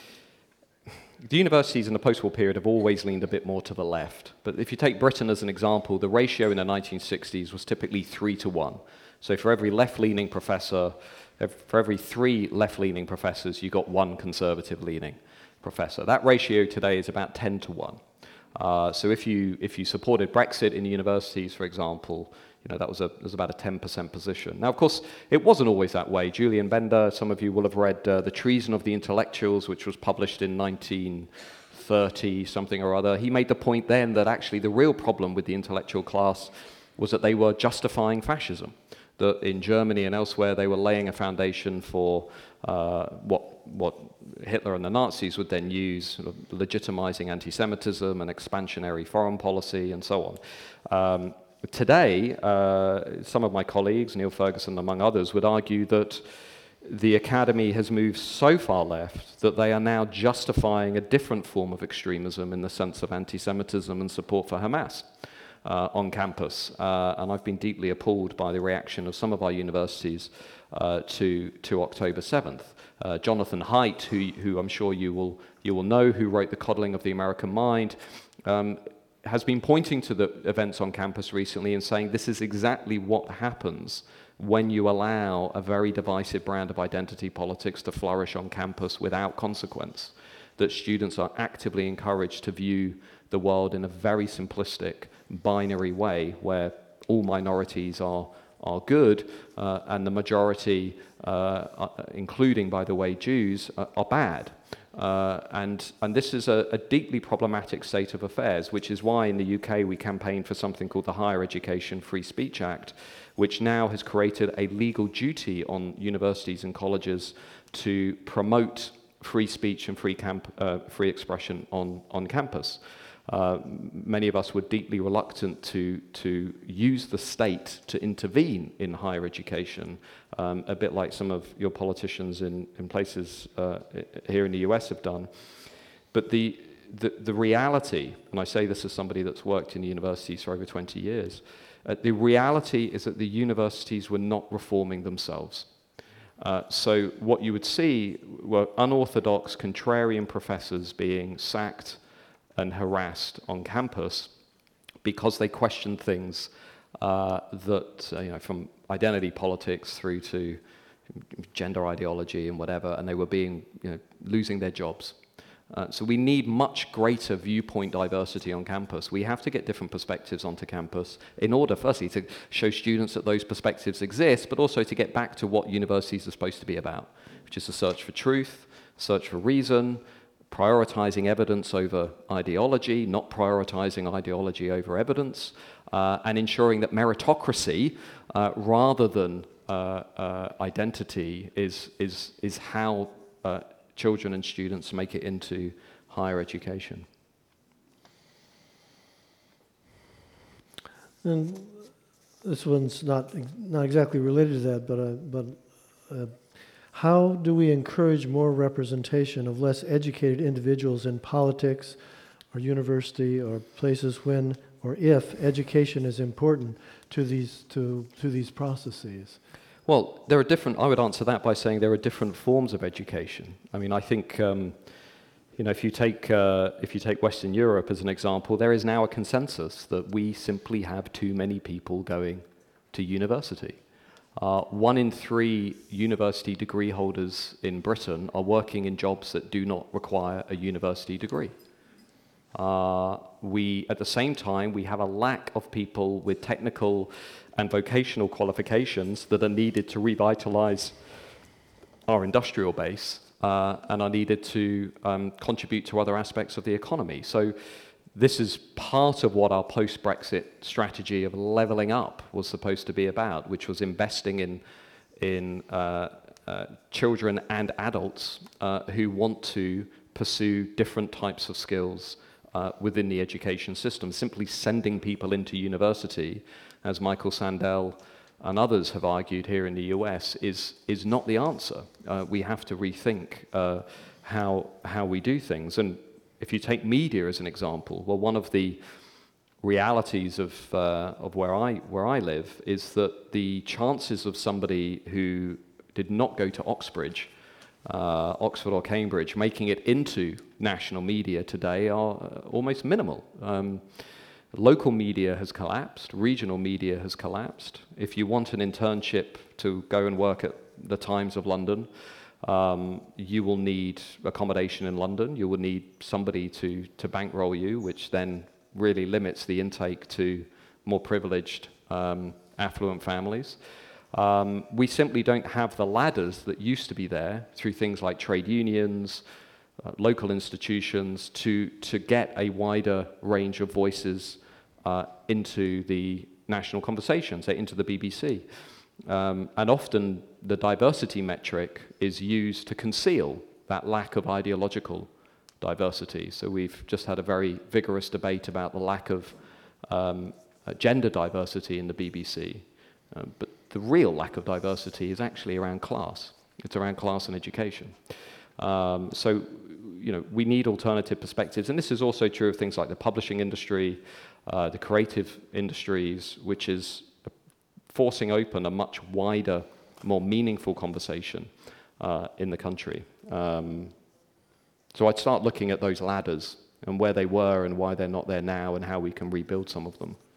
the universities in the post-war period have always leaned a bit more to the left. But if you take Britain as an example, the ratio in the nineteen sixties was typically three to one. So for every left-leaning professor, for every three left-leaning professors, you got one conservative-leaning professor. That ratio today is about ten to one. Uh, so if you if you supported Brexit in universities, for example, you know that was a was about a ten percent position. Now, of course, it wasn't always that way. Julian Bender, some of you will have read uh, The Treason of the Intellectuals, which was published in nineteen thirty something or other. He made the point then that actually the real problem with the intellectual class was that they were justifying fascism. That in Germany and elsewhere they were laying a foundation for uh, what what Hitler and the Nazis would then use, sort of legitimizing anti-Semitism and expansionary foreign policy and so on. Um, today, uh, some of my colleagues, Neil Ferguson among others, would argue that the academy has moved so far left that they are now justifying a different form of extremism in the sense of anti-Semitism and support for Hamas. Uh, on campus, uh, and I've been deeply appalled by the reaction of some of our universities uh, to to October seventh. Uh, Jonathan Haidt, who who I'm sure you will you will know, who wrote The Coddling of the American Mind, um, has been pointing to the events on campus recently and saying this is exactly what happens when you allow a very divisive brand of identity politics to flourish on campus without consequence. That students are actively encouraged to view the world in a very simplistic, binary way where all minorities are are good uh, and the majority, uh, uh, including, by the way, Jews, uh, are bad. Uh, and, and this is a, a deeply problematic state of affairs, which is why in the U K we campaigned for something called the Higher Education Free Speech Act, which now has created a legal duty on universities and colleges to promote free speech and free, camp, uh, free expression on, on campus. Uh, many of us were deeply reluctant to, to use the state to intervene in higher education, um, a bit like some of your politicians in, in places uh, here in the U S have done. But the, the, the reality, and I say this as somebody that's worked in the universities for over twenty years, uh, the reality is that the universities were not reforming themselves. Uh, so what you would see were unorthodox, contrarian professors being sacked and harassed on campus because they questioned things uh, that, uh, you know, from identity politics through to gender ideology and whatever, and they were being, you know, losing their jobs. Uh, so we need much greater viewpoint diversity on campus. We have to get different perspectives onto campus in order, firstly, to show students that those perspectives exist, but also to get back to what universities are supposed to be about, which is a search for truth, search for reason, prioritizing evidence over ideology, not prioritizing ideology over evidence, uh, and ensuring that meritocracy, uh, rather than uh, uh, identity, is, is, is how uh, children and students make it into higher education. And this one's not not exactly related to that, but uh, but uh, how do we encourage more representation of less educated individuals in politics, or university, or places when or if education is important to these to to these processes? Well, there are different. I would answer that by saying there are different forms of education. I mean, I think um, you know, if you take uh, if you take Western Europe as an example, there is now a consensus that we simply have too many people going to university. Uh, one in three university degree holders in Britain are working in jobs that do not require a university degree. Uh, we, at the same time, we have a lack of people with technical and vocational qualifications that are needed to revitalize our industrial base uh, and are needed to um, contribute to other aspects of the economy. So this is part of what our post-Brexit strategy of leveling up was supposed to be about, which was investing in, in uh, uh, children and adults uh, who want to pursue different types of skills uh, within the education system. Simply sending people into university, as Michael Sandel and others have argued here in the U S, is, is not the answer. Uh, we have to rethink uh, how, how we do things. And if you take media as an example, well, one of the realities of uh, of where I where I live is that the chances of somebody who did not go to Oxbridge, uh, Oxford or Cambridge, making it into national media today are uh, almost minimal. Um, local media has collapsed. Regional media has collapsed. If you want an internship to go and work at the Times of London, um, you will need accommodation in London. You will need somebody to to bankroll you, which then really limits the intake to more privileged, um, affluent families. Um, we simply don't have the ladders that used to be there through things like trade unions, uh, local institutions, to, to get a wider range of voices uh, into the national conversation, say into the B B C. Um, and often the diversity metric is used to conceal that lack of ideological diversity. So we've just had a very vigorous debate about the lack of um, uh, gender diversity in the B B C. Uh, but the real lack of diversity is actually around class. It's around class and education. Um, so, you know, we need alternative perspectives. And this is also true of things like the publishing industry, uh, the creative industries, which is forcing open a much wider, more meaningful conversation uh, in the country. Um, So I'd start looking at those ladders and where they were and why they're not there now and how we can rebuild some of them.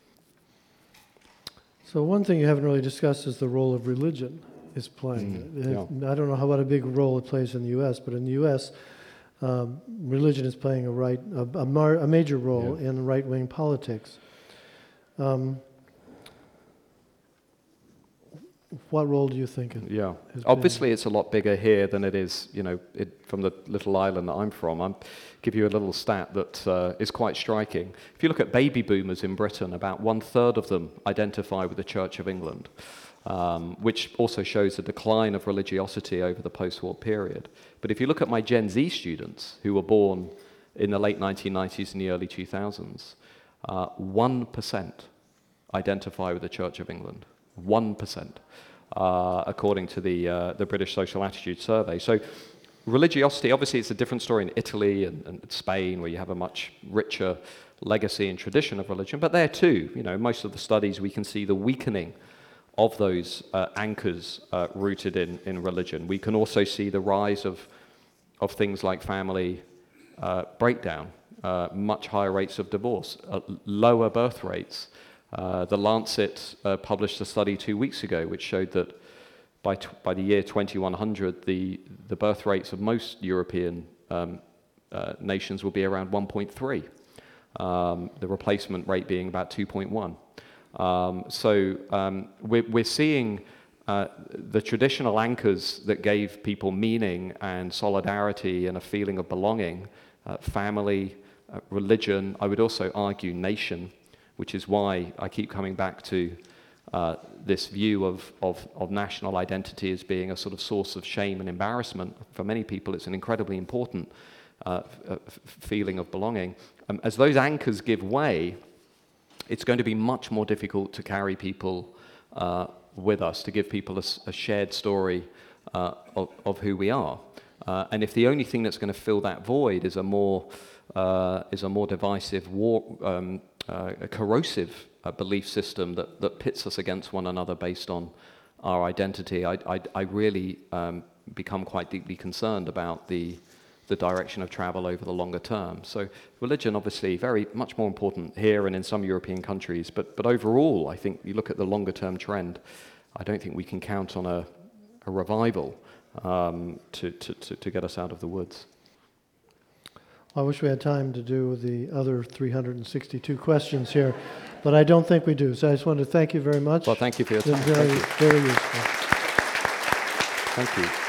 So one thing you haven't really discussed is the role of religion is playing. Mm, Uh, yeah. I don't know how what a big role it plays in the U S, but in the U S, um, religion is playing a right a, a, mar, a major role Yeah. in right-wing politics. Um, what role do you think it Yeah. has Obviously, it's a lot bigger here than it is, you know, it, from the little island that I'm from. I'll give you a little stat that uh, is quite striking. If you look at baby boomers in Britain, about one third of them identify with the Church of England, um, which also shows a decline of religiosity over the post-war period. But if you look at my Gen Z students who were born in the late nineteen nineties and the early two thousands, uh, one percent identify with the Church of England. one percent. Uh, according to the uh, the British Social Attitude Survey. So religiosity, obviously it's a different story in Italy and, and Spain, where you have a much richer legacy and tradition of religion, but there too, you know, most of the studies we can see the weakening of those uh, anchors uh, rooted in, in religion. We can also see the rise of, of things like family uh, breakdown, uh, much higher rates of divorce, uh, lower birth rates. Uh, the Lancet uh, published a study two weeks ago which showed that by, t by the year twenty-one hundred, the, the birth rates of most European um, uh, nations will be around one point three, um, the replacement rate being about two point one. Um, so um, we're, we're seeing uh, the traditional anchors that gave people meaning and solidarity and a feeling of belonging, uh, family, uh, religion, I would also argue nation, which is why I keep coming back to uh, this view of, of, of national identity as being a sort of source of shame and embarrassment. For many people, it's an incredibly important uh, f feeling of belonging. Um, as those anchors give way, it's going to be much more difficult to carry people uh, with us, to give people a, a shared story uh, of, of who we are. Uh, and if the only thing that's going to fill that void is a more, uh, is a more divisive war, um, Uh, a corrosive uh, belief system that, that pits us against one another based on our identity, I, I, I really um, become quite deeply concerned about the, the direction of travel over the longer term. So religion, obviously, very much more important here and in some European countries, but, but overall, I think you look at the longer term trend, I don't think we can count on a, a revival um, to, to, to, to get us out of the woods. I wish we had time to do the other three hundred sixty-two questions here, but I don't think we do. So I just wanted to thank you very much. Well, thank you for your It's time. been very, Thank you. very useful. Thank you.